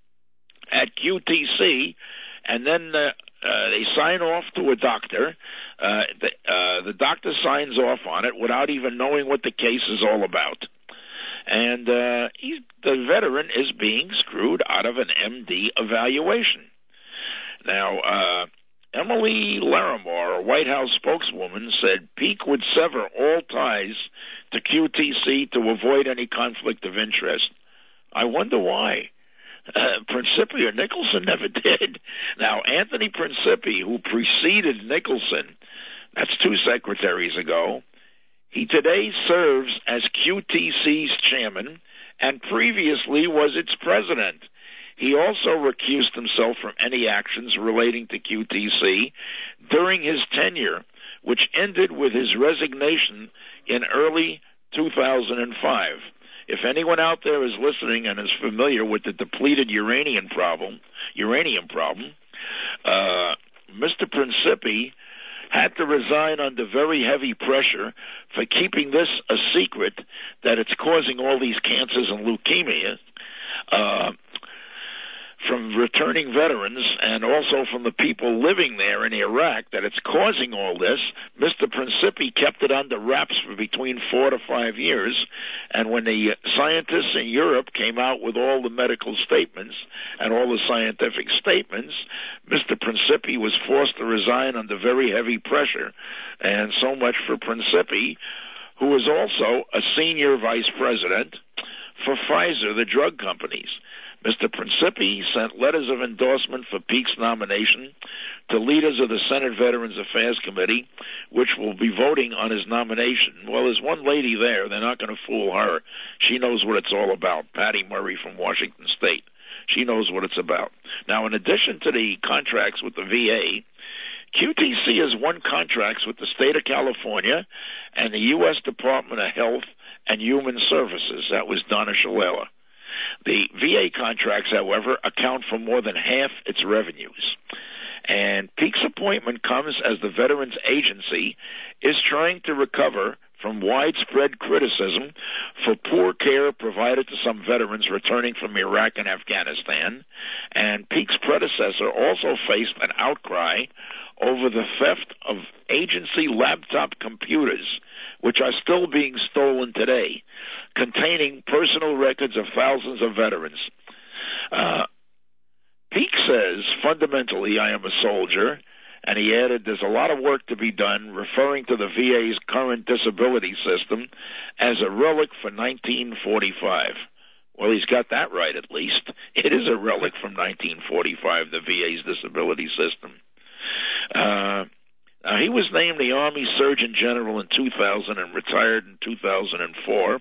at Q T C, and then uh, uh, they sign off to a doctor. Uh, the, uh, the doctor signs off on it without even knowing what the case is all about. And uh, he's, the veteran is being screwed out of an M D evaluation. Now, uh, Emily Larimore, a White House spokeswoman, said Peake would sever all ties to Q T C to avoid any conflict of interest. I wonder why. Uh, Principi or Nicholson never did. Now, Anthony Principi, who preceded Nicholson, that's two secretaries ago, he today serves as Q T C's chairman and previously was its president. He also recused himself from any actions relating to Q T C during his tenure, which ended with his resignation in early two thousand five. If anyone out there is listening and is familiar with the depleted uranium problem, uranium problem, uh, Mister Principi had to resign under very heavy pressure for keeping this a secret, that it's causing all these cancers and leukemia uh, from returning veterans and also from the people living there in Iraq, that it's causing all this. Mister Principi kept it under wraps for between four to five years, and when the scientists in Europe came out with all the medical statements and all the scientific statements, Mister Principi was forced to resign under very heavy pressure. And so much for Principi, who was also a senior vice president for Pfizer, the drug companies. Mister Principi sent letters of endorsement for Peake's nomination to leaders of the Senate Veterans Affairs Committee, which will be voting on his nomination. Well, there's one lady there. They're not going to fool her. She knows what it's all about, Patty Murray from Washington State. She knows what it's about. Now, in addition to the contracts with the V A, Q T C has won contracts with the state of California and the U S Department of Health and Human Services. That was Donna Shalala. The V A contracts, however, account for more than half its revenues. And Peake's appointment comes as the Veterans Agency is trying to recover from widespread criticism for poor care provided to some veterans returning from Iraq and Afghanistan. And Peake's predecessor also faced an outcry over the theft of agency laptop computers, which are still being stolen today, containing personal records of thousands of veterans. Uh, Peake says, fundamentally, I am a soldier, and he added, there's a lot of work to be done, referring to the V A's current disability system as a relic for nineteen forty-five. Well, he's got that right, at least. It is a relic from nineteen forty-five, the V A's disability system. Uh, now, he was named the Army Surgeon General in two thousand and retired in two thousand four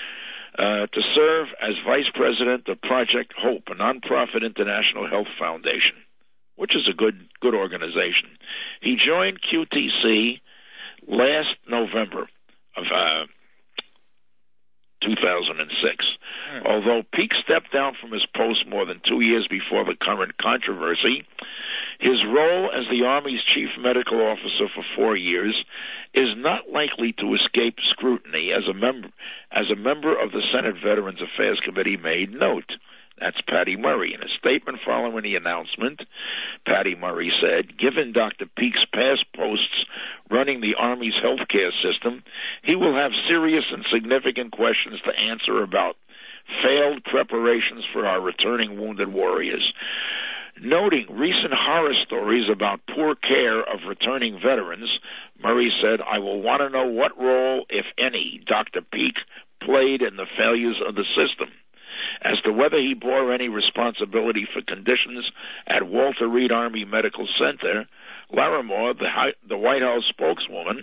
uh, to serve as Vice President of Project Hope, a nonprofit international health foundation, which is a good good organization. He joined Q T C last November of uh, two thousand six. Mm. Although Peake stepped down from his post more than two years before the current controversy, his role as the Army's chief medical officer for four years is not likely to escape scrutiny, as a member as a member of the Senate Veterans Affairs Committee made note. That's Patty Murray. In a statement following the announcement, Patty Murray said, given Doctor Peake's past posts running the Army's health care system, he will have serious and significant questions to answer about failed preparations for our returning wounded warriors. Noting recent horror stories about poor care of returning veterans, Murray said, I will want to know what role, if any, Doctor Peake played in the failures of the system. As to whether he bore any responsibility for conditions at Walter Reed Army Medical Center, Larimore, the, the White House spokeswoman,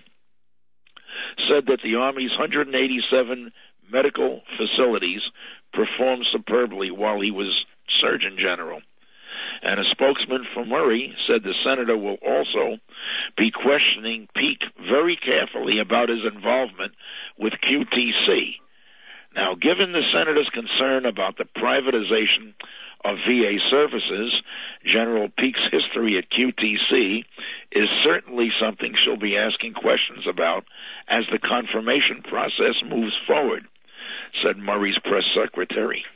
said that the Army's one hundred eighty-seven medical facilities performed superbly while he was Surgeon General. And a spokesman for Murray said the senator will also be questioning Peake very carefully about his involvement with Q T C. Now, given the senator's concern about the privatization of V A services, General Peake's history at Q T C is certainly something she'll be asking questions about as the confirmation process moves forward, said Murray's press secretary.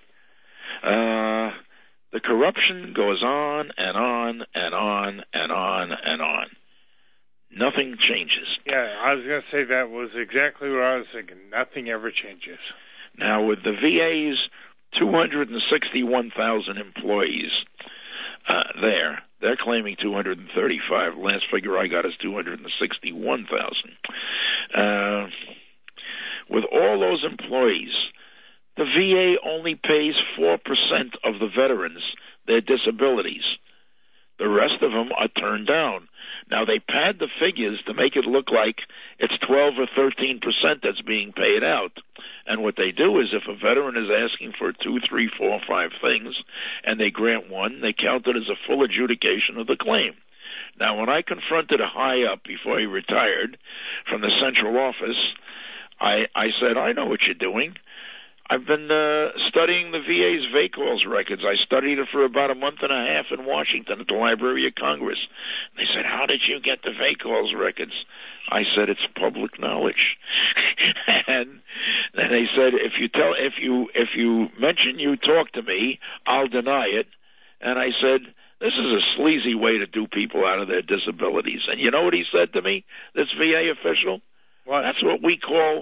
Uh, the corruption goes on and on and on and on and on. Nothing changes. Yeah, I was going to say that was exactly what I was thinking. Nothing ever changes. Now, with the V A's two hundred sixty-one thousand employees uh, there, they're claiming two hundred thirty-five. Last figure I got is two hundred sixty-one thousand. Uh, with all those employees, the V A only pays four percent of the veterans their disabilities. The rest of them are turned down. Now, they pad the figures to make it look like it's twelve or thirteen percent that's being paid out. And what they do is if a veteran is asking for two, three, four, five things, and they grant one, they count it as a full adjudication of the claim. Now, when I confronted a high-up before he retired from the central office, I, I said, I know what you're doing. I've been uh, studying the V A's V A C A Ls records. I studied it for about a month and a half in Washington at the Library of Congress. They said, how did you get the V A C A Ls records? I said, it's public knowledge. and then they said, if you tell, if you, if you mention you talk to me, I'll deny it. And I said, this is a sleazy way to do people out of their disabilities. And you know what he said to me, this V A official? What? That's what we call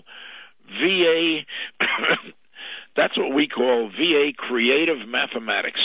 V A... That's what we call V A creative mathematics.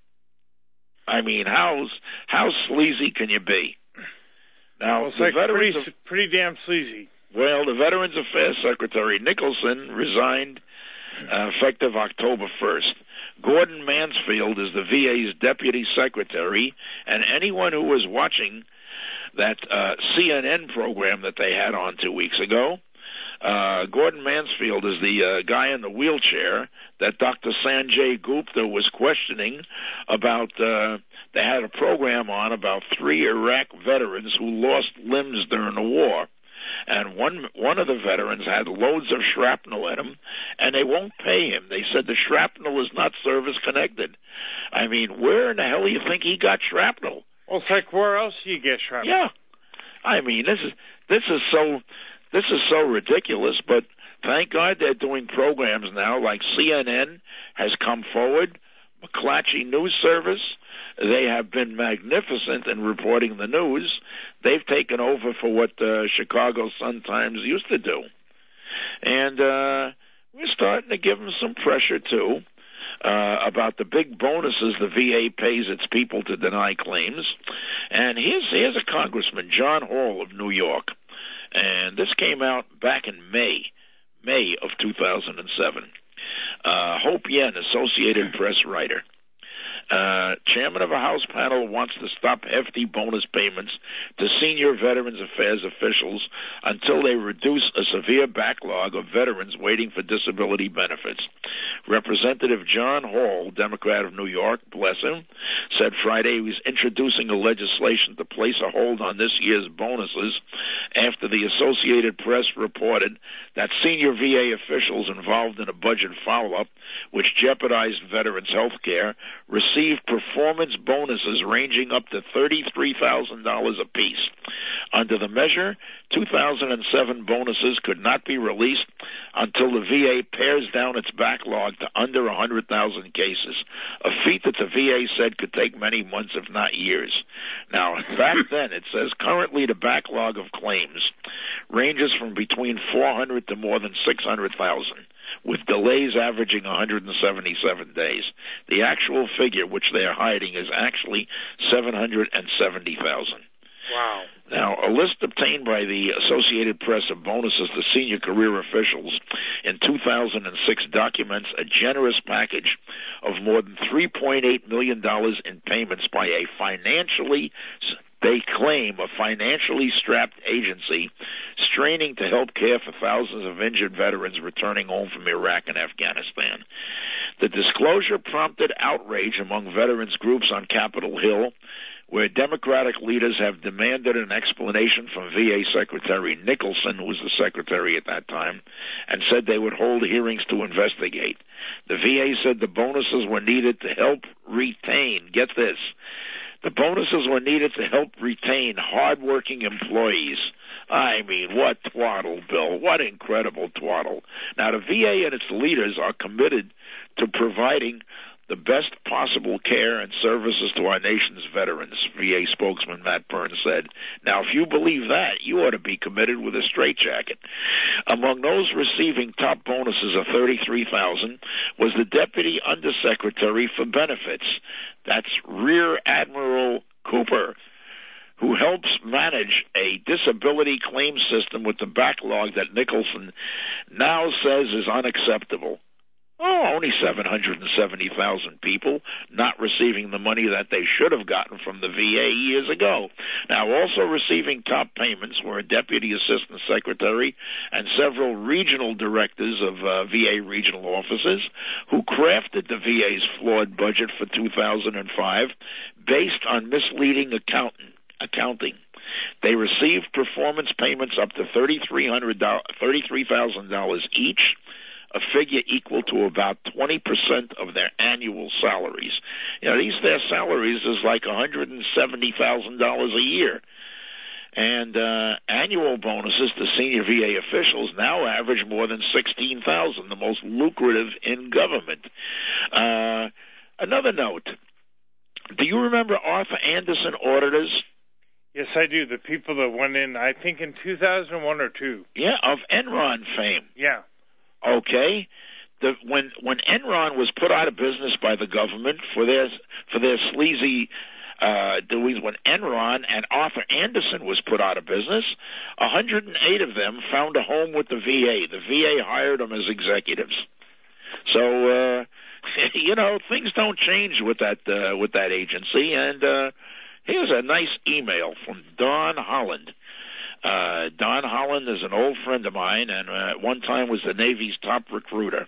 I mean, how how sleazy can you be? Now, well, it's the like veterans pretty, of, pretty damn sleazy. Well, the Veterans Affairs Secretary Nicholson resigned uh, effective October first. Gordon Mansfield is the V A's deputy secretary, and anyone who was watching that uh, C N N program that they had on two weeks ago, Uh, Gordon Mansfield is the uh, guy in the wheelchair that Doctor Sanjay Gupta was questioning about. Uh, they had a program on about three Iraq veterans who lost limbs during the war. And one one of the veterans had loads of shrapnel in him, and they won't pay him. They said the shrapnel is not service-connected. I mean, where in the hell do you think he got shrapnel? Well, it's like where else do you get shrapnel? Yeah. I mean, this is this is so... This is so ridiculous, but thank God they're doing programs now like C N N has come forward, McClatchy News Service. They have been magnificent in reporting the news. They've taken over for what the Chicago Sun-Times used to do. And uh, we're starting to give them some pressure, too, uh, about the big bonuses the V A pays its people to deny claims. And here's, here's a congressman, John Hall of New York. And this came out back in May, May of two thousand seven. Uh, Hope Yen, Associated Press writer. Uh, chairman of a House panel wants to stop hefty bonus payments to senior Veterans Affairs officials until they reduce a severe backlog of veterans waiting for disability benefits. Representative John Hall, Democrat of New York, bless him, said Friday he was introducing a legislation to place a hold on this year's bonuses after the Associated Press reported that senior V A officials involved in a budget follow-up, which jeopardized veterans' health care, received performance bonuses ranging up to thirty-three thousand dollars apiece. Under the measure, two thousand seven bonuses could not be released until the V A pares down its backlog to under one hundred thousand cases, a feat that the V A said could take many months, if not years. Now, back then, it says currently the backlog of claims ranges from between four hundred to more than six hundred thousand, with delays averaging one hundred seventy-seven days. The actual figure, which they are hiding, is actually seven hundred seventy thousand. Wow. Now, a list obtained by the Associated Press of bonuses to senior career officials in two thousand six documents a generous package of more than three point eight million dollars in payments by a financially, they claim, a financially strapped agency straining to help care for thousands of injured veterans returning home from Iraq and Afghanistan. The disclosure prompted outrage among veterans groups on Capitol Hill, where Democratic leaders have demanded an explanation from V A Secretary Nicholson, who was the secretary at that time, and said they would hold hearings to investigate. The V A said the bonuses were needed to help retain, get this, the bonuses were needed to help retain hardworking employees. I mean, what twaddle, Bill. What incredible twaddle. Now, the V A and its leaders are committed to providing the best possible care and services to our nation's veterans, V A spokesman Matt Burns said. Now, if you believe that, you ought to be committed with a straitjacket. Among those receiving top bonuses of thirty-three thousand dollars was the Deputy Undersecretary for Benefits. That's Rear Admiral Cooper, who helps manage a disability claim system with the backlog that Nicholson now says is unacceptable. Oh, only seven hundred seventy thousand people not receiving the money that they should have gotten from the V A years ago. Now, also receiving top payments were a Deputy Assistant Secretary and several regional directors of uh, V A regional offices who crafted the V A's flawed budget for two thousand five based on misleading accountant, accounting. They received performance payments up to thirty-three thousand dollars each, a figure equal to about twenty percent of their annual salaries. You know, these their salaries is like one hundred seventy thousand dollars a year. And uh, annual bonuses to senior V A officials now average more than sixteen thousand dollars, the most lucrative in government. Uh, another note, do you remember Arthur Andersen auditors? Yes, I do. The people that went in, I think, in two thousand one or two. Yeah, of Enron fame. Yeah. Okay, the, when when Enron was put out of business by the government for their for their sleazy uh, doings, when Enron and Arthur Andersen was put out of business, one hundred eight of them found a home with the V A. The V A hired them as executives. So uh, you know, things don't change with that uh, with that agency. And uh, here's a nice email from Don Holland. Uh, Don Holland is an old friend of mine, and uh, at one time was the Navy's top recruiter.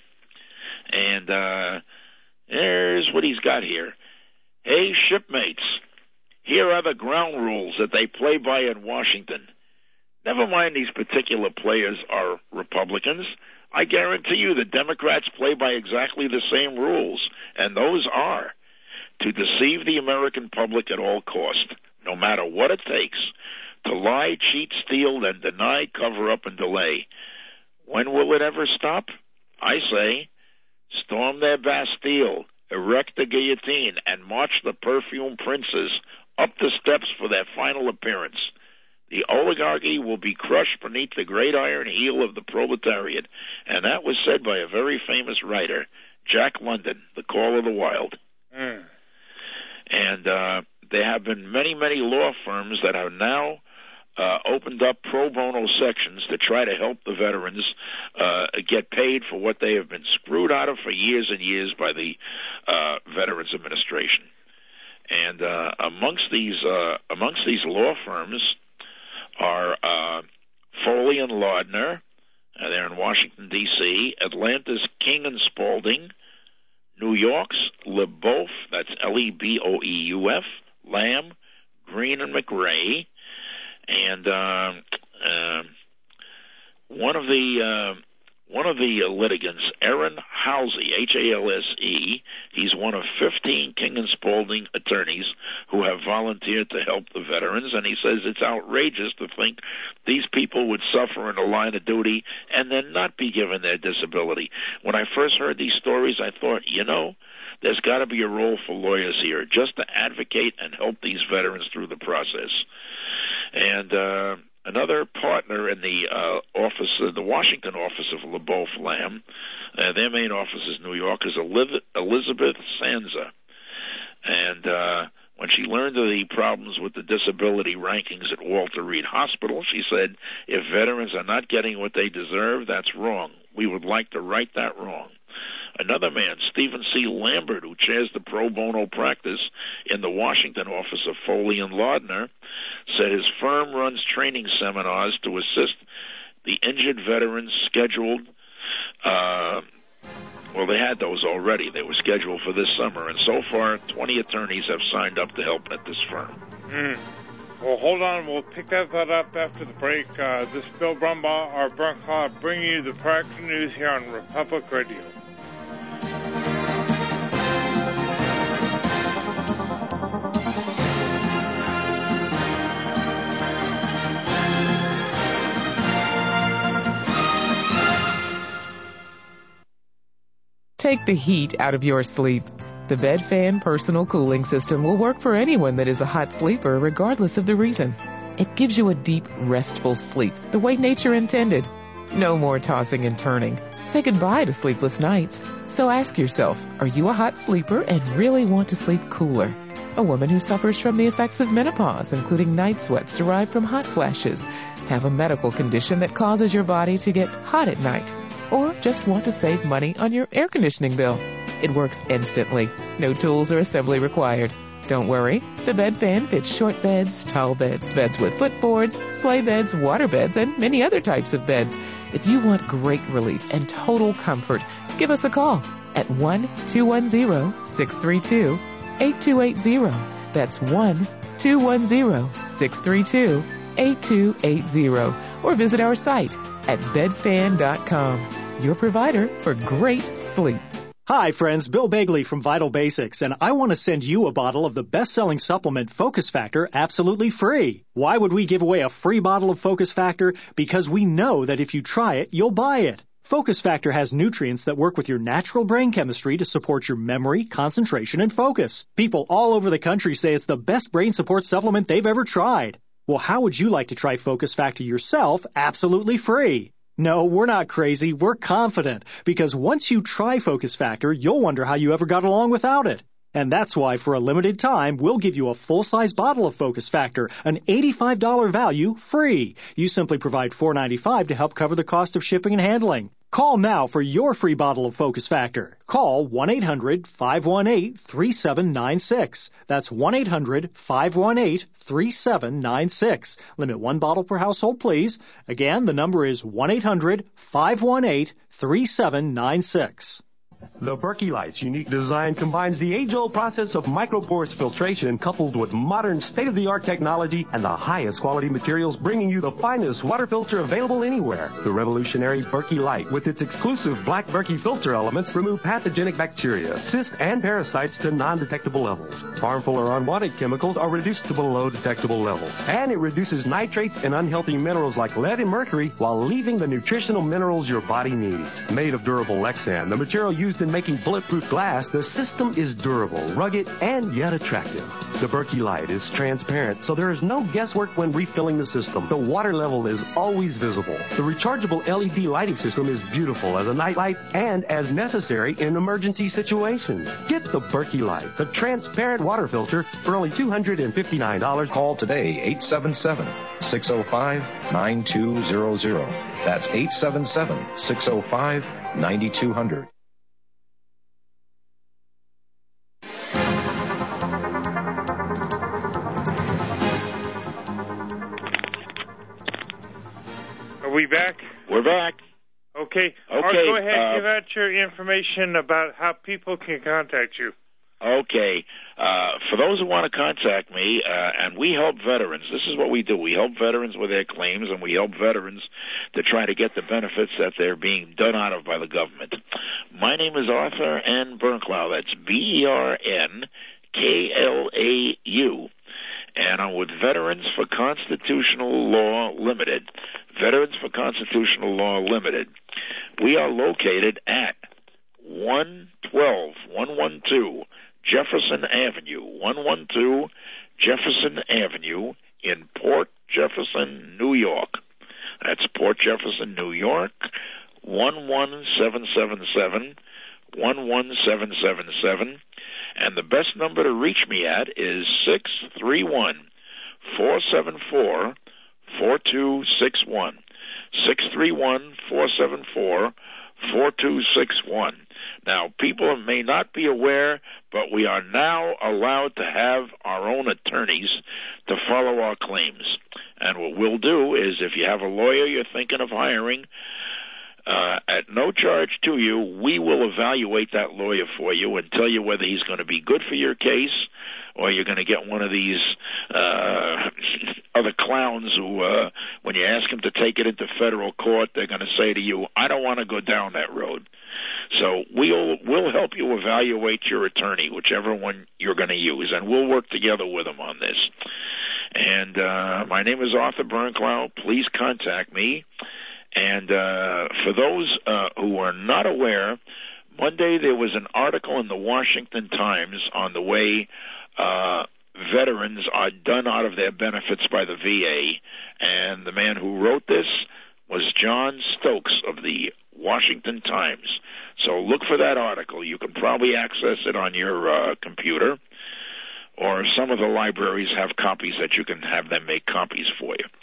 And uh, there's what he's got here. Hey, shipmates, here are the ground rules that they play by in Washington. Never mind these particular players are Republicans. I guarantee you the Democrats play by exactly the same rules, and those are to deceive the American public at all costs, no matter what it takes, to lie, cheat, steal, then deny, cover up, and delay. When will it ever stop? I say, storm their Bastille, erect the guillotine, and march the perfume princes up the steps for their final appearance. The oligarchy will be crushed beneath the great iron heel of the proletariat, and that was said by a very famous writer, Jack London, The Call of the Wild. Mm. And uh, there have been many, many law firms that are now uh, opened up pro bono sections to try to help the veterans uh, get paid for what they have been screwed out of for years and years by the uh, Veterans Administration. And uh, amongst these uh, amongst these law firms are uh, Foley and Lardner. Uh, they're in Washington, D C, Atlanta's King and Spalding, New York's LeBoeuf, that's L E B O E U F, Lamb, Green and McRae, and uh, uh, one of the uh, one of the litigants, Aaron Halsey, H A L S E, he's one of fifteen King and Spalding attorneys who have volunteered to help the veterans, and he says it's outrageous to think these people would suffer in the line of duty and then not be given their disability. When I first heard these stories, I thought, you know, there's got to be a role for lawyers here, just to advocate and help these veterans through the process. And uh, another partner in the uh, office, uh, the Washington office of LeBeouf Lamb, uh, their main office is New York, is Elizabeth Sanza. And uh, when she learned of the problems with the disability rankings at Walter Reed Hospital, she said, if veterans are not getting what they deserve, that's wrong. We would like to right that wrong. Another man, Stephen C. Lambert, who chairs the pro bono practice in the Washington office of Foley and Lardner, said his firm runs training seminars to assist the injured veterans scheduled. Uh, well, they had those already. They were scheduled for this summer, and so far, twenty attorneys have signed up to help at this firm. Mm. Well, hold on. We'll pick that thought up after the break. Uh, this is Bill Brumbaugh, our Brumbaugh, bringing you the practical news here on Republic Radio. Take the heat out of your sleep. The Bed Fan Personal Cooling System will work for anyone that is a hot sleeper, regardless of the reason. It gives you a deep, restful sleep, the way nature intended. No more tossing and turning. Say goodbye to sleepless nights. So ask yourself, are you a hot sleeper and really want to sleep cooler? A woman who suffers from the effects of menopause, including night sweats derived from hot flashes, have a medical condition that causes your body to get hot at night, or just want to save money on your air conditioning bill. It works instantly. No tools or assembly required. Don't worry. The Bed Fan fits short beds, tall beds, beds with footboards, sleigh beds, water beds, and many other types of beds. If you want great relief and total comfort, give us a call at one two one zero, six three two, eight two eight zero. That's one two one zero, six three two, eight two eight zero. Or visit our site at bed fan dot com. Your provider for great sleep. Hi, friends. Bill Begley from Vital Basics, and I want to send you a bottle of the best-selling supplement Focus Factor absolutely free. Why would we give away a free bottle of Focus Factor? Because we know that if you try it, you'll buy it. Focus Factor has nutrients that work with your natural brain chemistry to support your memory, concentration, and focus. People all over the country say it's the best brain support supplement they've ever tried. Well, how would you like to try Focus Factor yourself absolutely free? No, we're not crazy. We're confident. Because once you try Focus Factor, you'll wonder how you ever got along without it. And that's why, for a limited time, we'll give you a full-size bottle of Focus Factor, an eighty-five dollars value, free. You simply provide four dollars and ninety-five cents to help cover the cost of shipping and handling. Call now for your free bottle of Focus Factor. Call one eight hundred, five one eight, three seven nine six. That's one eight hundred, five one eight, three seven nine six. Limit one bottle per household, please. Again, the number is one eight hundred, five one eight, three seven nine six. The Berkey Light's unique design combines the age-old process of microporous filtration coupled with modern state-of-the-art technology and the highest quality materials, bringing you the finest water filter available anywhere. The revolutionary Berkey Light, with its exclusive black Berkey filter elements, remove pathogenic bacteria, cysts, and parasites to non-detectable levels. Harmful or unwanted chemicals are reduced to below detectable levels. And it reduces nitrates and unhealthy minerals like lead and mercury while leaving the nutritional minerals your body needs. Made of durable Lexan, the material used used in making bulletproof glass, the system is durable, rugged, and yet attractive. The Berkey Light is transparent, so there is no guesswork when refilling the system. The water level is always visible. The rechargeable L E D lighting system is beautiful as a night light and as necessary in emergency situations. Get the Berkey Light, the transparent water filter, for only two hundred fifty-nine dollars. Call today, eight seven seven, six oh five, nine two zero zero. That's eight seven seven, six oh five, nine two zero zero. Are we back? We're back. Okay. Okay. Or go ahead, uh, give out your information about how people can contact you. Okay. Uh, for those who want to contact me, uh, and we help veterans, this is what we do. We help veterans with their claims, and we help veterans to try to get the benefits that they're being done out of by the government. My name is Arthur N. Bernklau. That's B E R N K L A U. And I'm with Veterans for Constitutional Law Limited. Veterans for Constitutional Law Limited. We are located at one twelve, one twelve Jefferson Avenue, one twelve Jefferson Avenue in Port Jefferson, New York. That's Port Jefferson, New York, one one seven seven seven, one one seven seven seven. And the best number to reach me at is six three one, four seven four, four two six one. six three one, four seven four, four two six one. Now, people may not be aware, but we are now allowed to have our own attorneys to follow our claims. And what we'll do is, if you have a lawyer you're thinking of hiring, uh, at no charge to you, we will evaluate that lawyer for you and tell you whether he's going to be good for your case, or you're going to get one of these uh, other clowns who, uh, when you ask them to take it into federal court, they're going to say to you, I don't want to go down that road. So we'll we'll help you evaluate your attorney, whichever one you're going to use, and we'll work together with them on this. And uh, my name is Arthur Bernklau. Please contact me. And uh, for those uh, who are not aware, Monday there was an article in the Washington Times on the way uh, veterans are done out of their benefits by the V A, and the man who wrote this was John Stokes of the Washington Times. So look for that article. You can probably access it on your uh, computer, or some of the libraries have copies that you can have them make copies for you.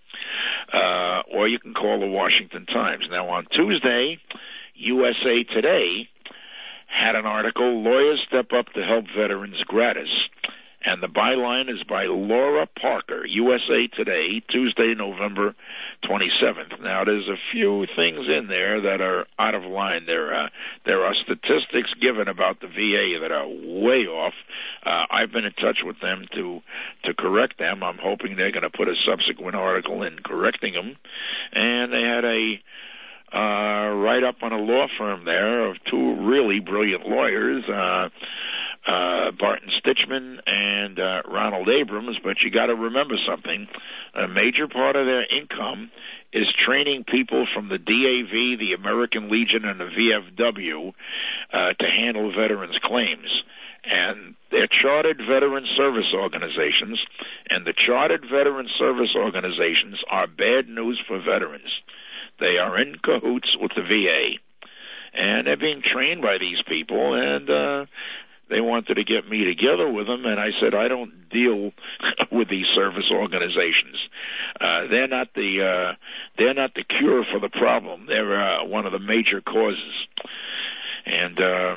Uh, or you can call the Washington Times. Now, on Tuesday, U S A Today had an article, Lawyers Step Up to Help Veterans Gratis. And the byline is by Laura Parker, U S A Today, Tuesday, November twenty-seventh. Now, there's a few things in there that are out of line. There, uh, there are statistics given about the V A that are way off. Uh, I've been in touch with them to to correct them. I'm hoping they're going to put a subsequent article in correcting them. And they had a uh, write-up on a law firm there of two really brilliant lawyers, uh, uh, Barton Stichman and uh, Ronald Abrams, but you got to remember something. A major part of their income is training people from the D A V, the American Legion, and the V F W uh, to handle veterans' claims. And they're chartered veteran service organizations, and the chartered veteran service organizations are bad news for veterans. They are in cahoots with the V A, and they're being trained by these people, and uh, they wanted to get me together with them, and I said, I don't deal with these service organizations. Uh, they're not the uh, they're not the cure for the problem. They're uh, one of the major causes. And um,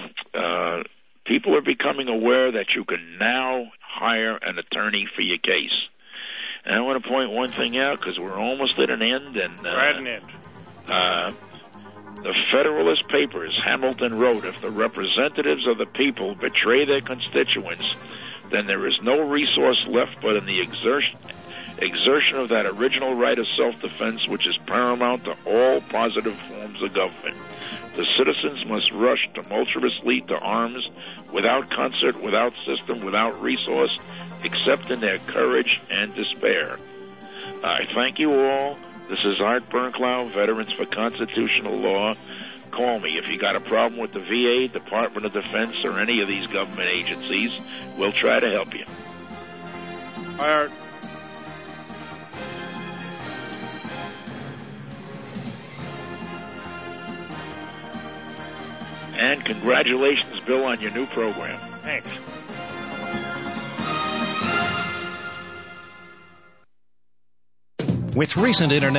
uh, people are becoming aware that you can now hire an attorney for your case. And I want to point one thing out, because we're almost at an end. And uh, Right an end. Uh, the Federalist Papers, Hamilton wrote, if the representatives of the people betray their constituents, then there is no resource left but in the exertion, exertion of that original right of self-defense which is paramount to all positive forms of government. The citizens must rush tumultuously to arms without concert, without system, without resource, except in their courage and despair. I thank you all. This is Art Bernklau, Veterans for Constitutional Law. call me. If you got a problem with the V A, Department of Defense, or any of these government agencies, we'll try to help you. Bye, Art. And congratulations, Bill, on your new program. Thanks. With recent internet